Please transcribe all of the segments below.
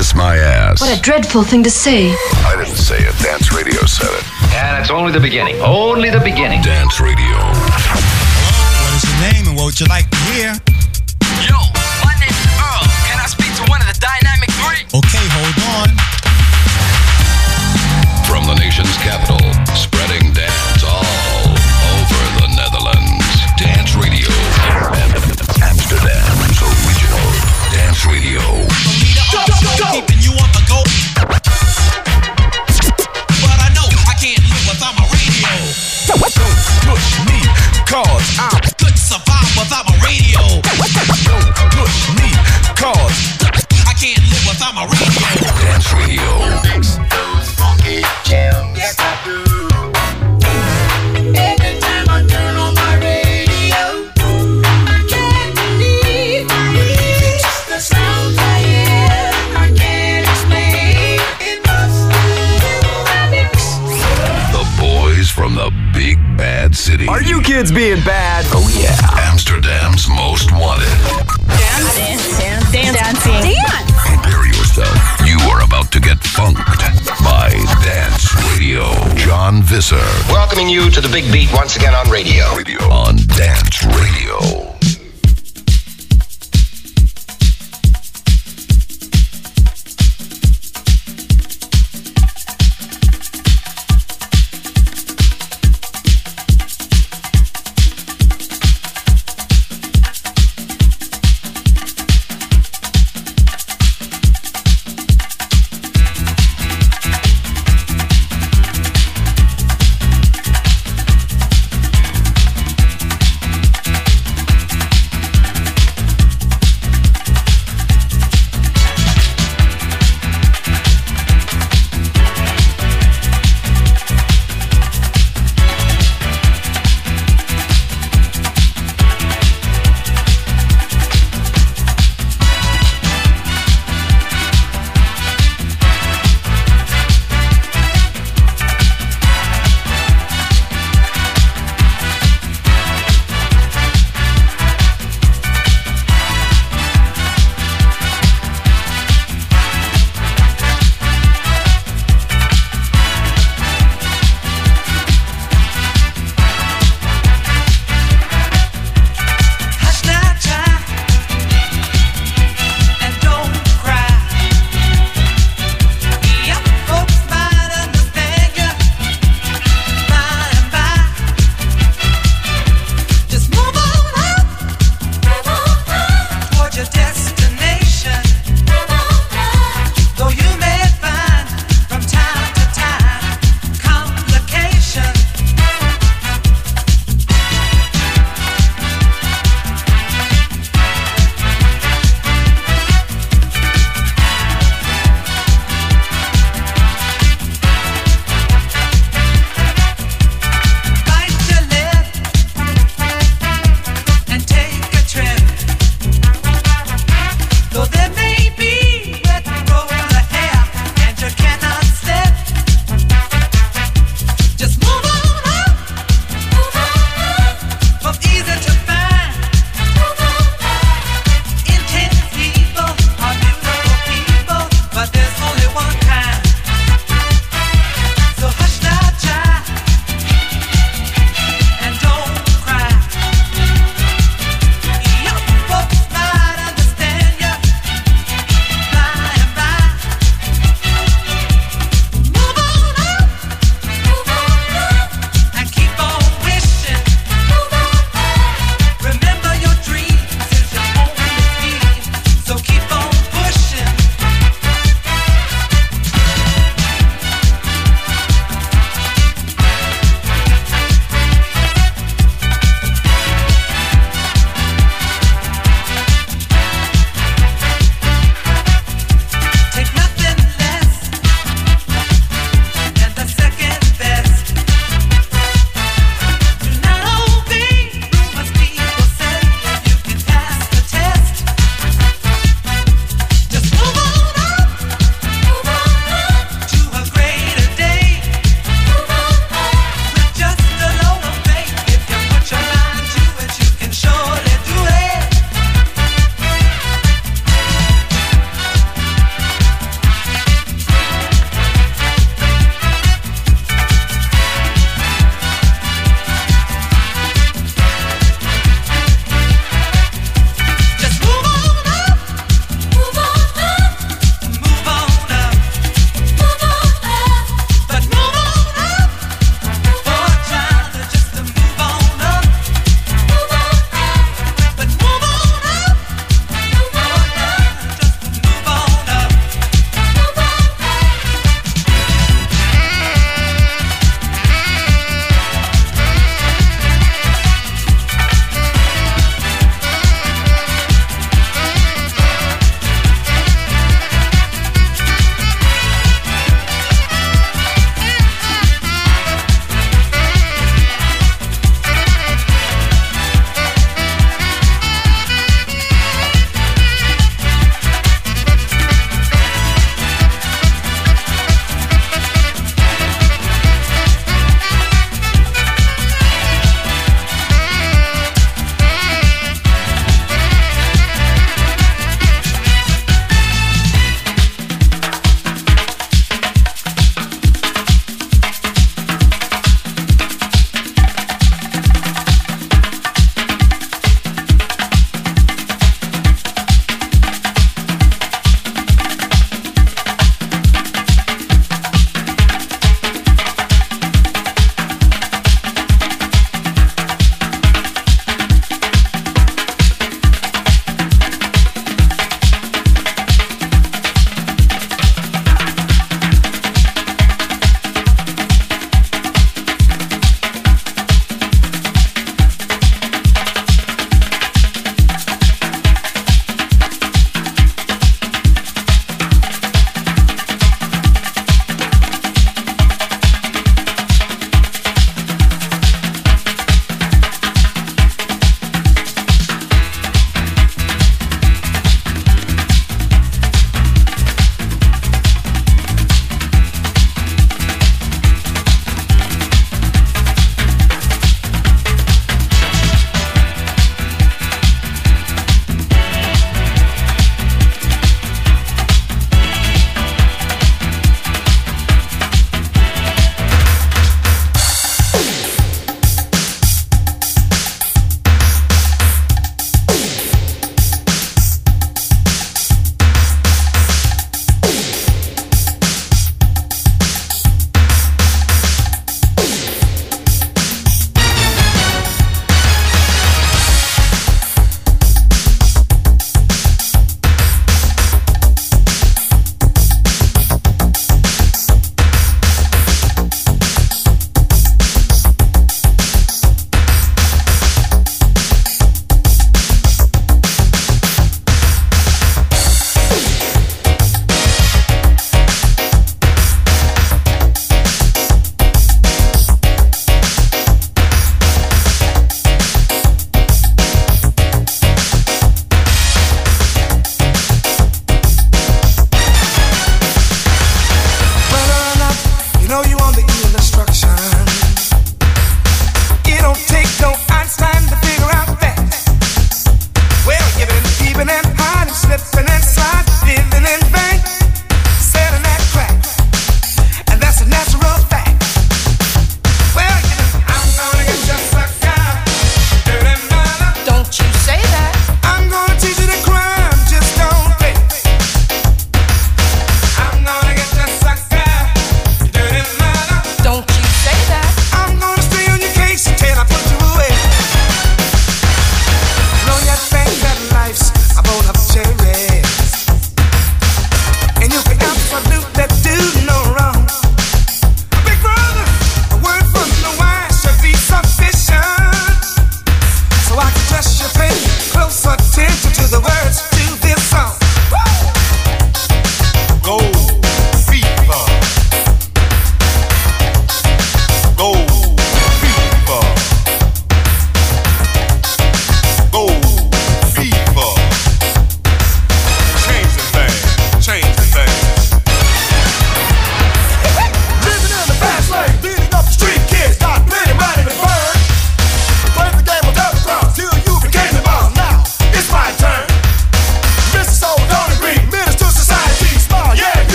Kiss My Ass. What a dreadful thing to say. I didn't say it. Dance Radio said it. And it's only the beginning. Only the beginning. Dance Radio. Hello, what is your name and what would you like to hear? Yo, my name is Earl. Can I speak to one of the Dynamic Three? Okay, hold on. From the nation's capital, spreading dance all over the Netherlands. Dance Radio. Amsterdam's original Dance Radio. Keeping you on the go. But I know I can't live without my radio. Don't push me, cause I couldn't survive without my radio. Don't push me, cause I can't live without my radio. Dance Radio. Mix those funky jams. Yes, I do. Every time I turn on my radio, I can't believe it's the sounds I hear. I can't explain. It must be The boys from the big bad city. Are you kids being bad? Oh yeah. Amsterdam's most wanted. Dancing. Prepare yourself. You are about to get funked by Dance Radio. John Visser Welcoming you to the big beat once again on radio. on Dance Radio.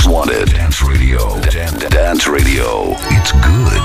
wanted. Dance radio. Dance radio. It's good.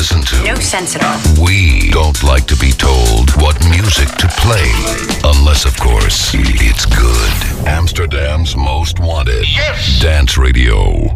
listen to. No sense at all. We don't like to be told what music to play. Unless, of course, it's good. Amsterdam's most wanted. Yes! Dance Radio.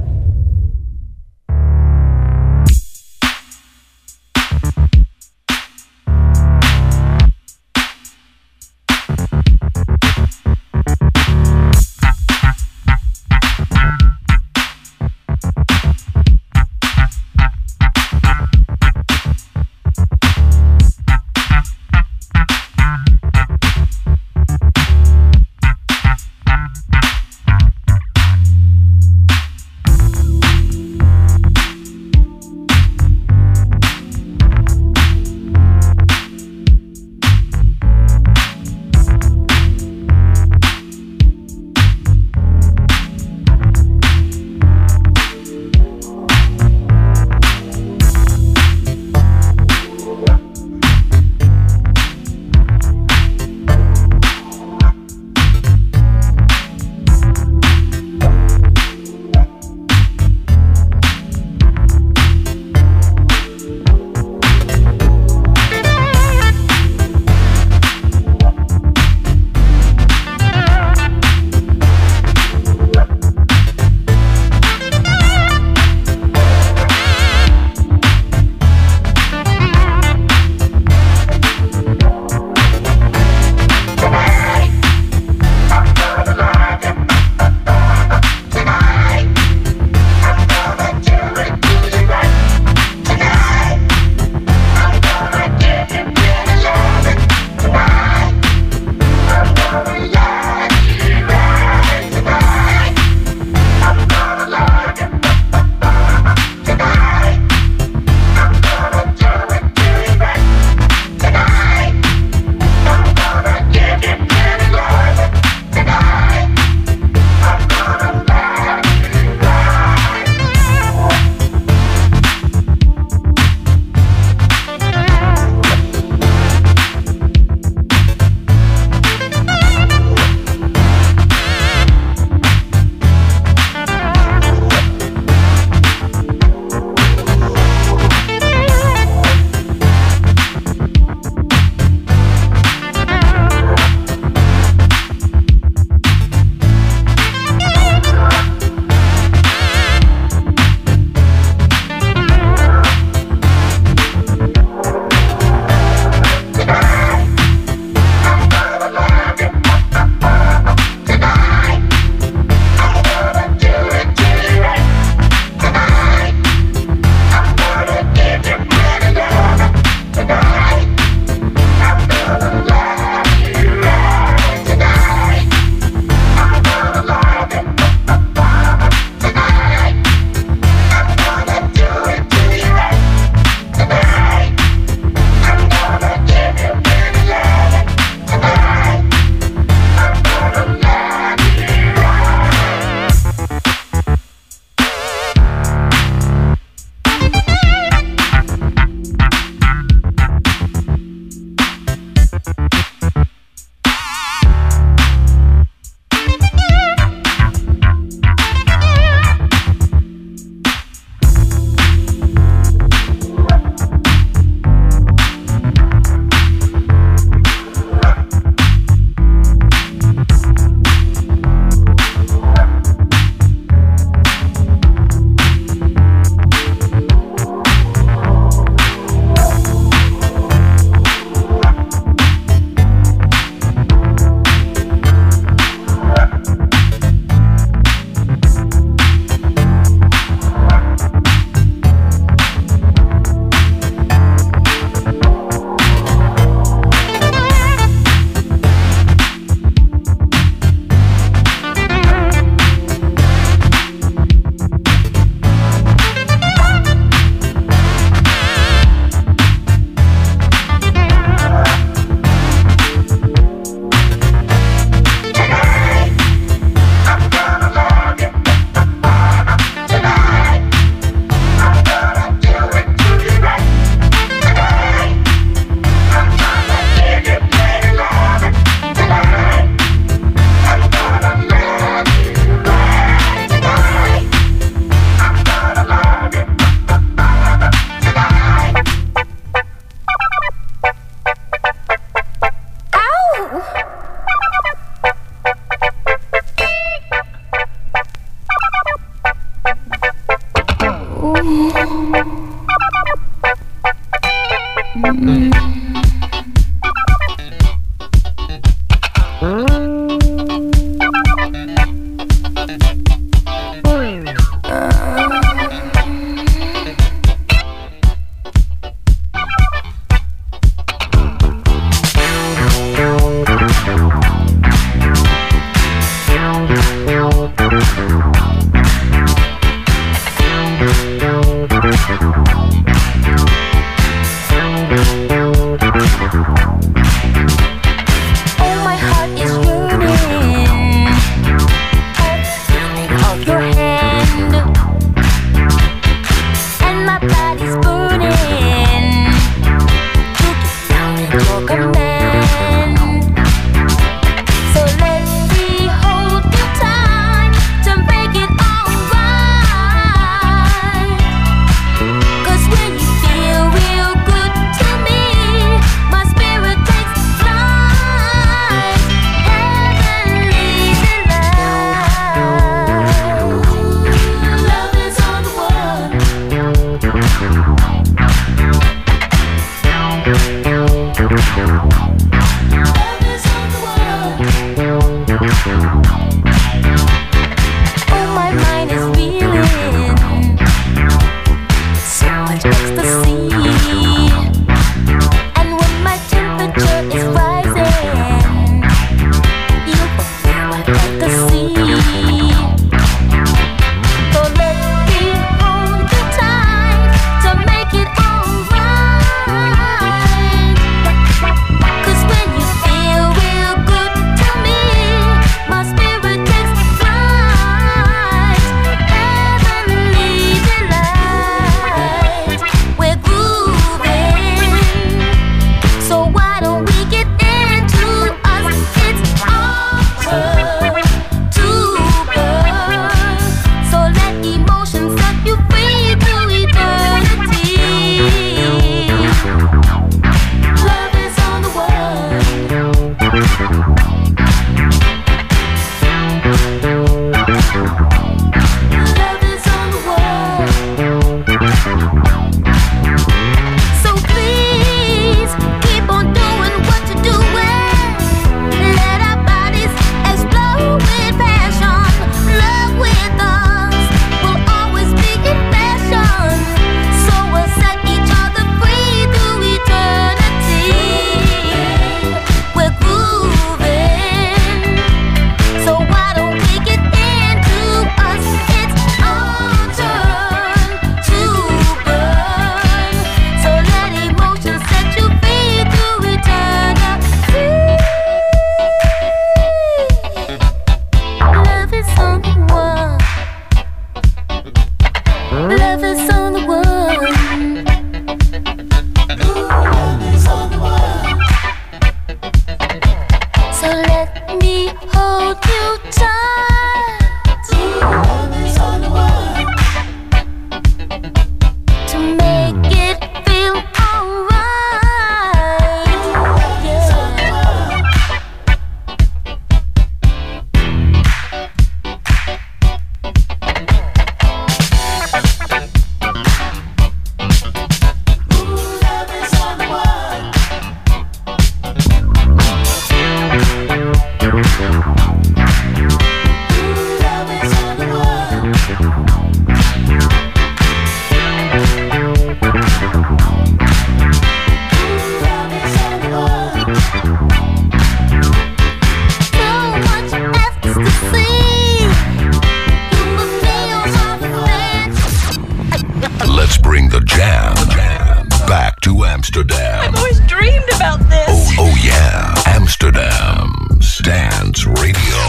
Amsterdam. I've always dreamed about this. Oh yeah, Amsterdam's Dance Radio.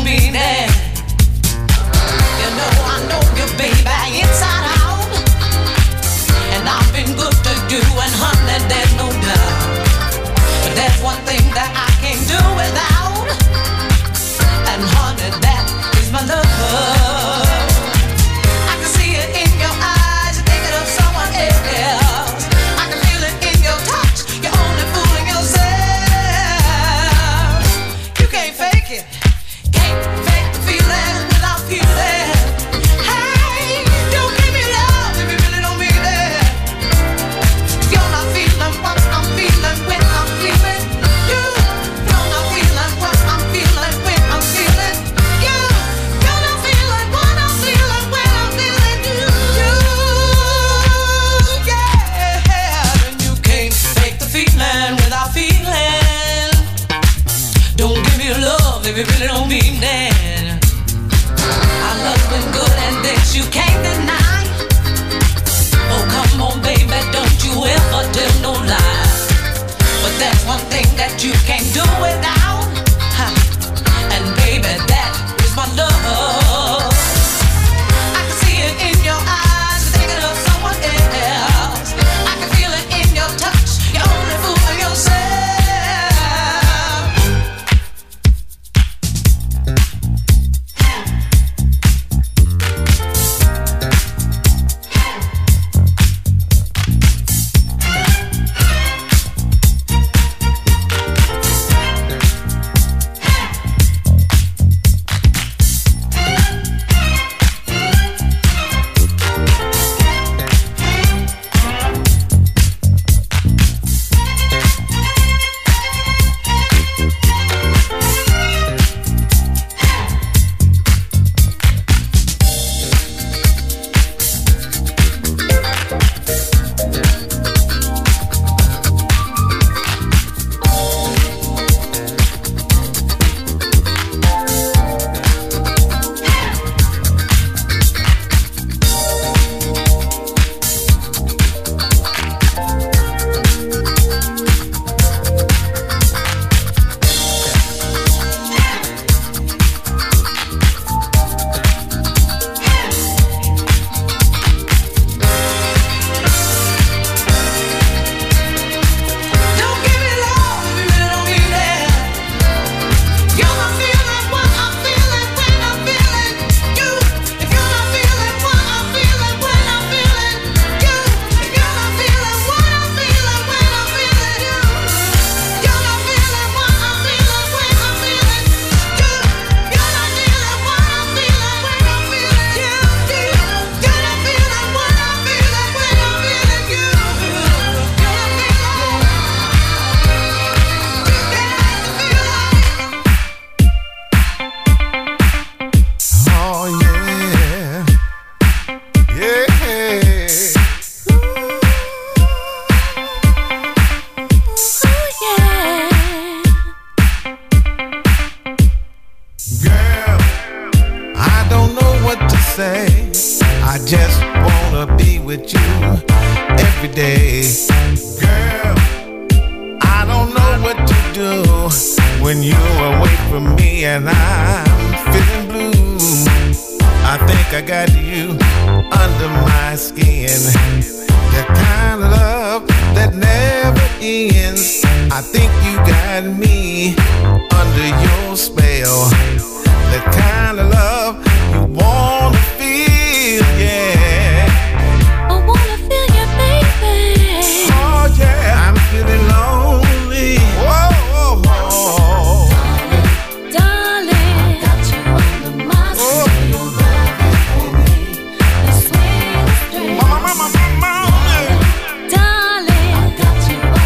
don't mean it. You know I know you, baby, inside out. And I've been good to you, and honey, there's no doubt. But there's one thing that I can't do without, and honey, that is my love. I can see it in your eyes, you're thinking of someone else. I can feel it in your touch, you're only fooling yourself. You can't fake it, can't fake the feeling without feeling. Hey, don't give me love if you really don't mean it. You're not feeling what I'm feeling when I'm feeling you. You're not feeling what I'm feeling when I'm feeling you. You're not feeling what I'm feeling when I'm feeling you. Yeah, and you can't fake the feeling without feeling. Don't give me love if you really don't mean that. Our love's been good and this you can't deny. Oh, come on, baby, don't you ever tell no lie. But there's one thing that you can't do without, and baby, that is my love. I can see it in your eyes, you're thinking of someone else. I can feel it in your touch, you're only fooling yourself.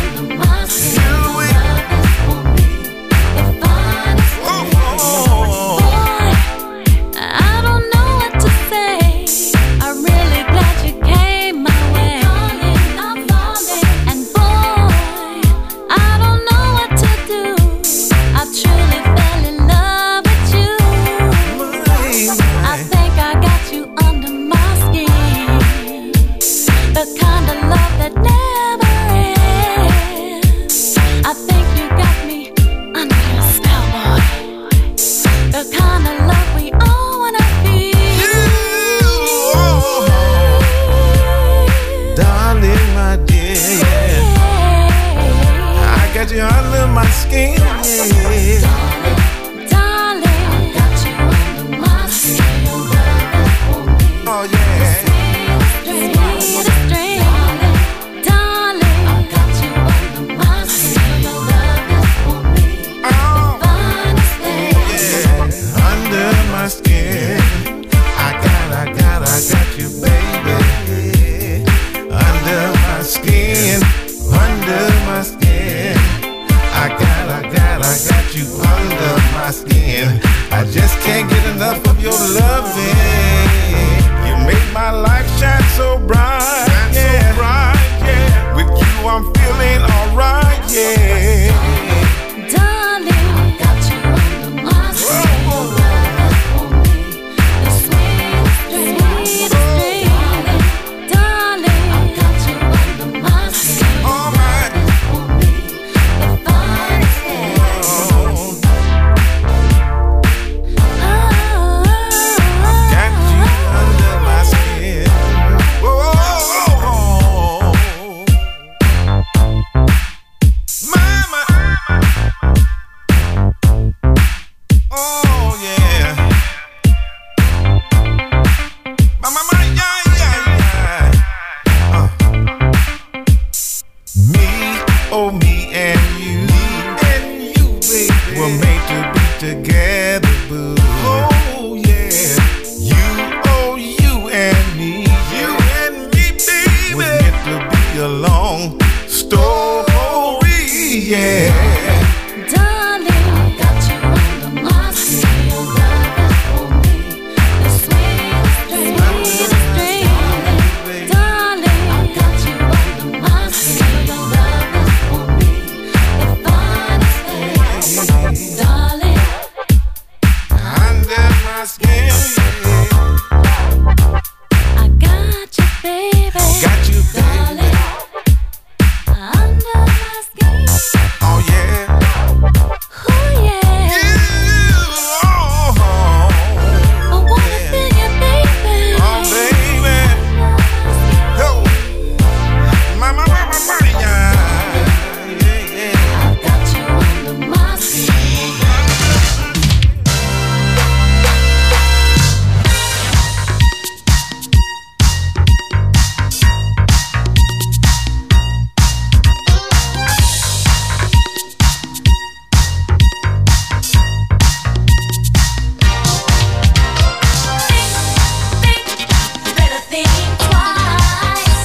Oh, just can't get enough of your loving. You make my life shine so bright, yeah. With you I'm feeling alright, yeah. Darling, I got you under my skin. For me, the sweetest dream. Darling, I got you under my skin. For me, the finest thing. Got you under my skin. Whoa. Mama. Oh yeah. Mama, yeah. Me, oh me and you, baby, were made to be together, boo. Oh yeah. You and me, baby, was meant to be a long story, yeah. Darling, I got you under my skin. Your love is for me, the sweetest dream. Darling, I got you under my skin. Your love is for me, the finest thing. Darling, Under my skin, I got you, baby. got you, baby. Darling, under my skin. Oh yeah. Oh yeah, Oh, I wanna feel you, baby. oh baby. Yo. Mama, yeah. I got you under my skin. Better think twice.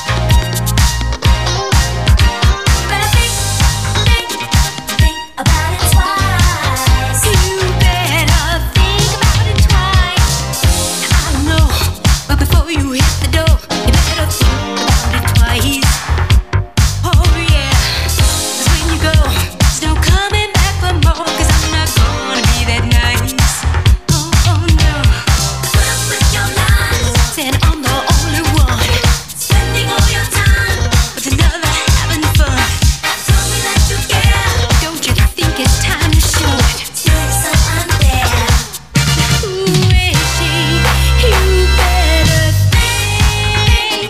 Better think about it twice. You better think about it twice. I don't know, but before you hit the door, you better think about it twice. Oh yeah, 'cause when you go, there's no coming back for more. 'Cause I'm not gonna be that nice. Oh no. Put up with your lies. Said I'm the only one spending all your time with another having fun. Tell me that you care. Don't you think it's time to show it? You're so unfair. Who is she? You better think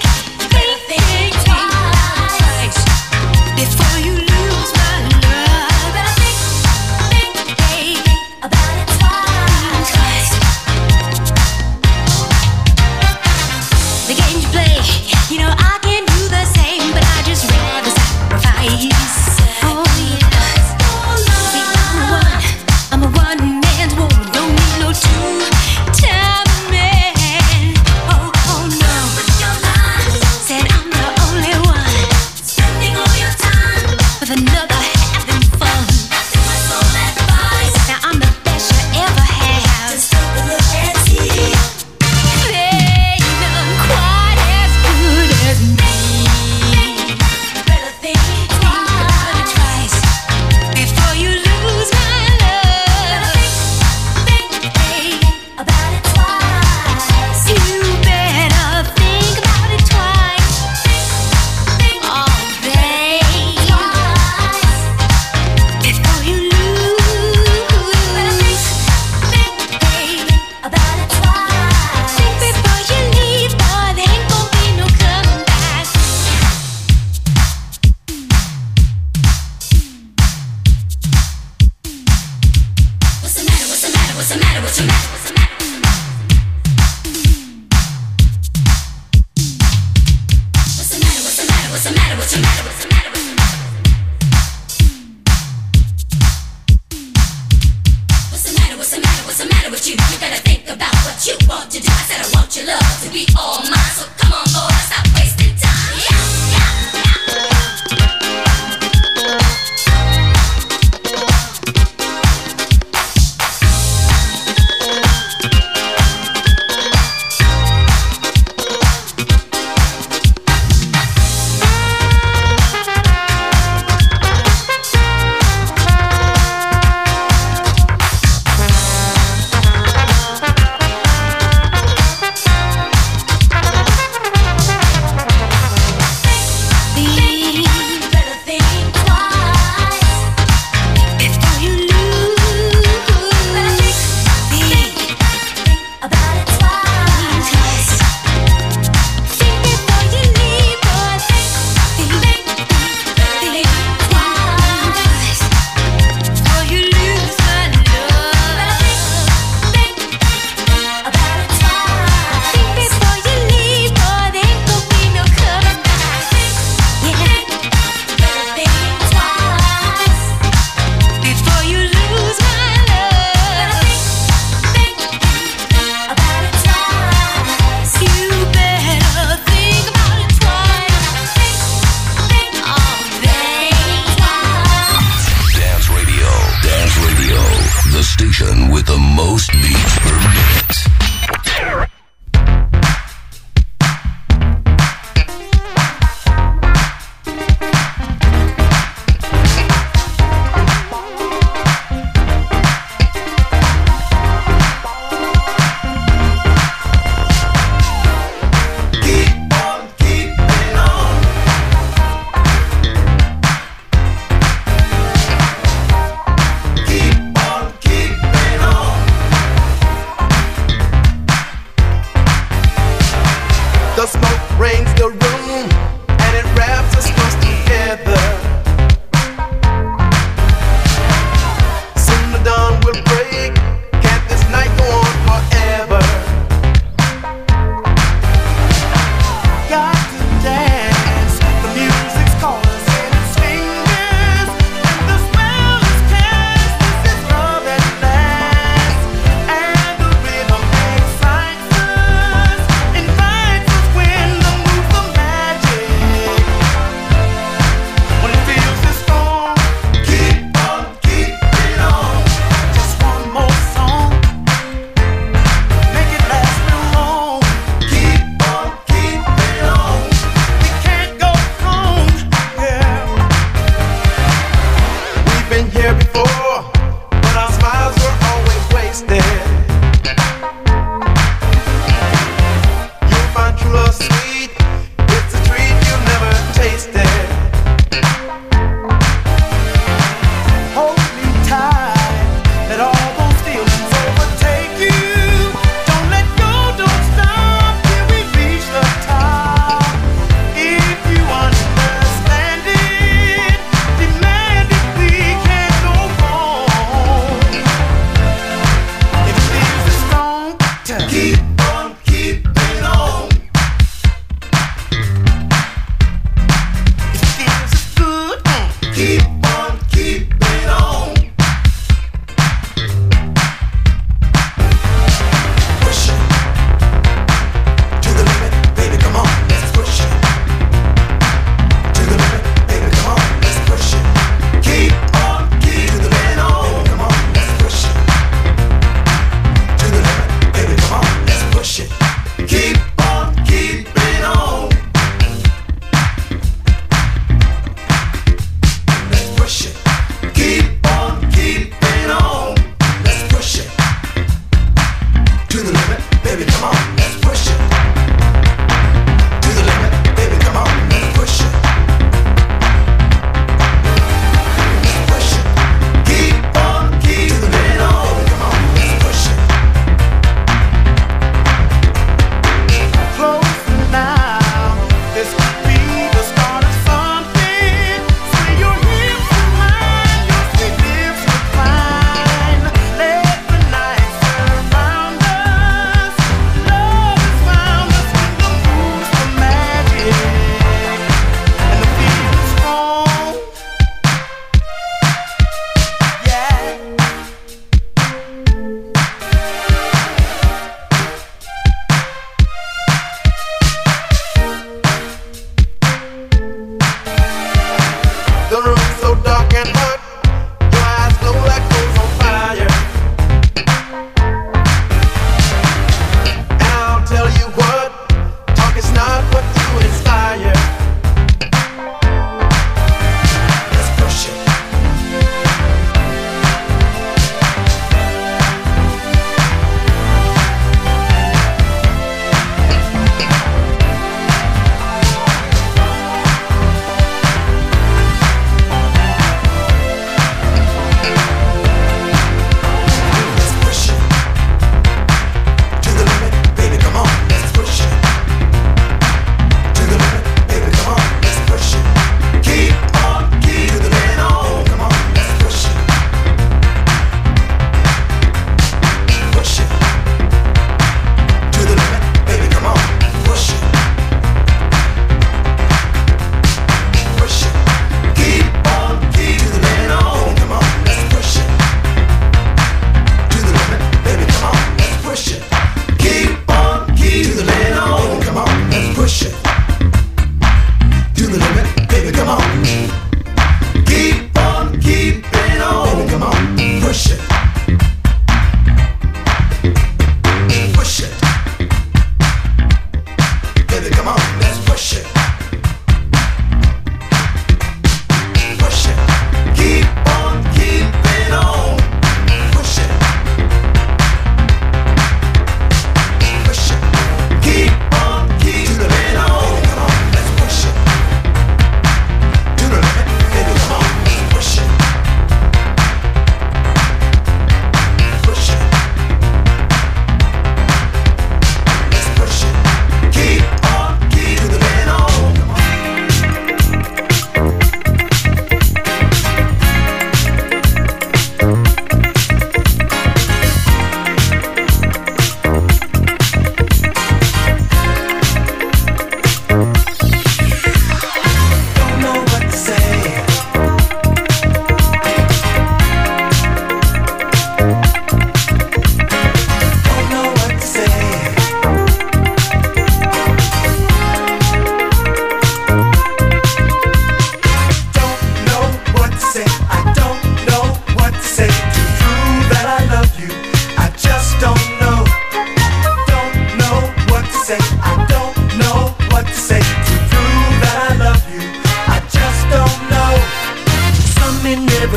twice before you lose my love. Better think about it twice. The games you play, you know I can do the same, but I just rather sacrifice. Oh yes, see I'm a one-man's woman, don't need no two-time man. Oh no, said I'm the only one spending all your time with another having fun. Now I'm the best you ever have. Just take a look and see. Ain't none quite as good as me. Better think about it twice before you lose my love. Think about it twice. You better think about it twice. Oh, babe, before you lose. Think about it twice. Think before you leave, boy, there ain't gonna be no coming back. What's the matter? What's the matter? What's the matter? What's the matter? What's the matter? What's the matter? What's the matter? What's the matter? What's the matter? What's the matter? What's the matter? What's the matter? What's the matter with you? You gotta think about what you want to do. I said I want your love to be all mine. So come on, boy, stop wasting time. Yeah.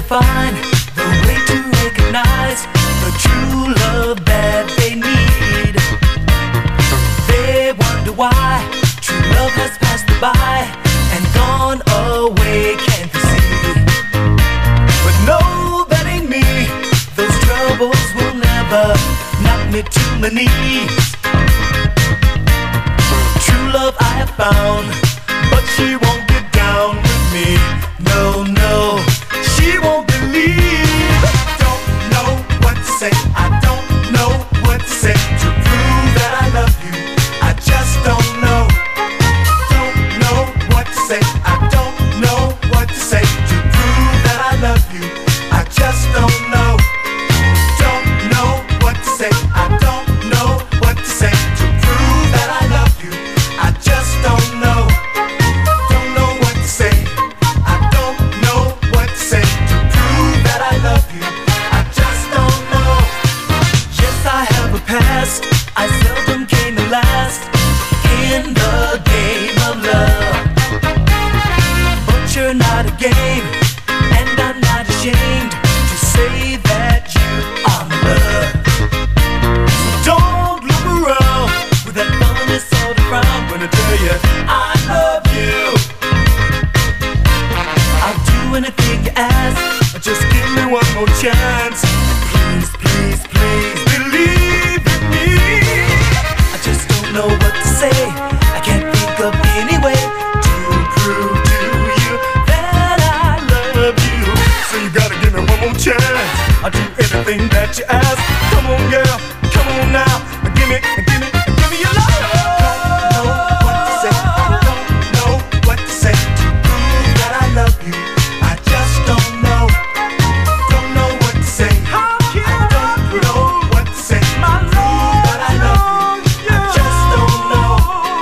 find the way to recognize the true love that they need. They wonder why true love has passed them by and gone away, can't you see? But no, that ain't me. Those troubles will never knock me to my knees. True love I have found, but she won't get down with me. No, no, she won't believe. Don't know what to say, I don't know what to say to prove that I love you. I just don't know. Don't know what to say, I don't know what to say to prove that I love you. I just don't know. Don't know what to say, I don't know what to say to prove that I love you. I just don't know. Don't know what to say, I don't know what to say to prove that I love you. I just don't know. Yes, I have a past, I seldom came in last in the game of love. But you're not a game, and I'm not ashamed to say that you are my love. So don't look around with that funny sort of frown when I tell you I love you. I'll do anything you ask, just give me one more chance. Please, please, please believe in me. I just don't know what to say, I can't think of any way to prove to you that I love you. So you gotta give me one more chance, I'll do anything that you ask. Come on girl, come on now, give me your love. Don't know what to say, I don't know what to say to prove that I love you. I just don't know. Don't know what to say, I don't know what to say to prove that I love you. I just don't know.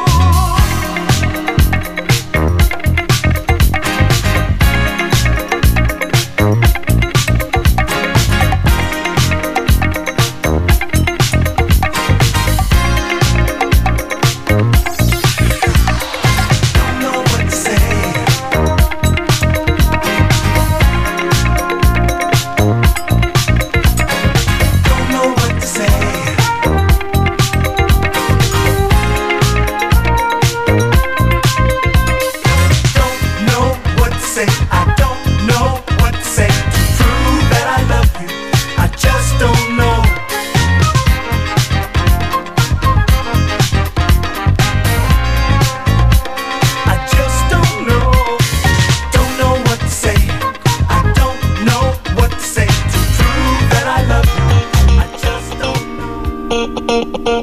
Don't know what to say. Don't know what to say. Don't know what to say, I don't know what to say to prove that I love you. I just don't know. I just don't know. Don't know what to say, I don't know what to say to prove that I love you. I just don't know.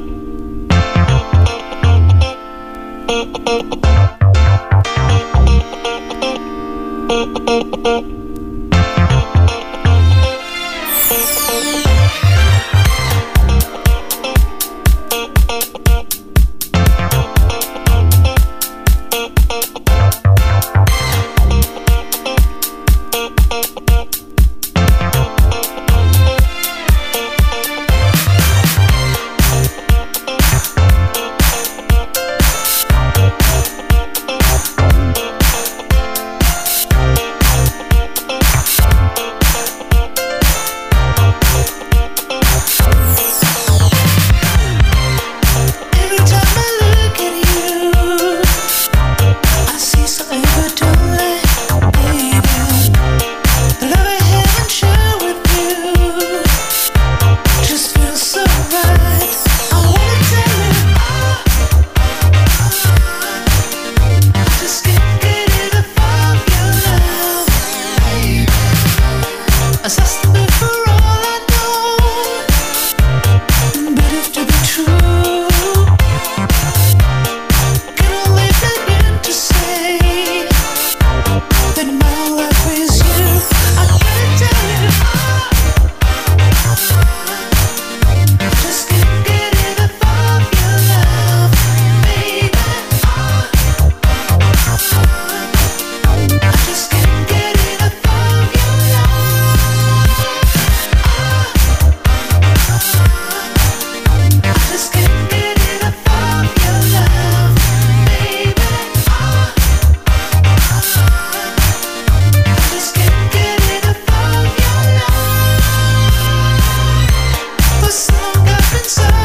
inside.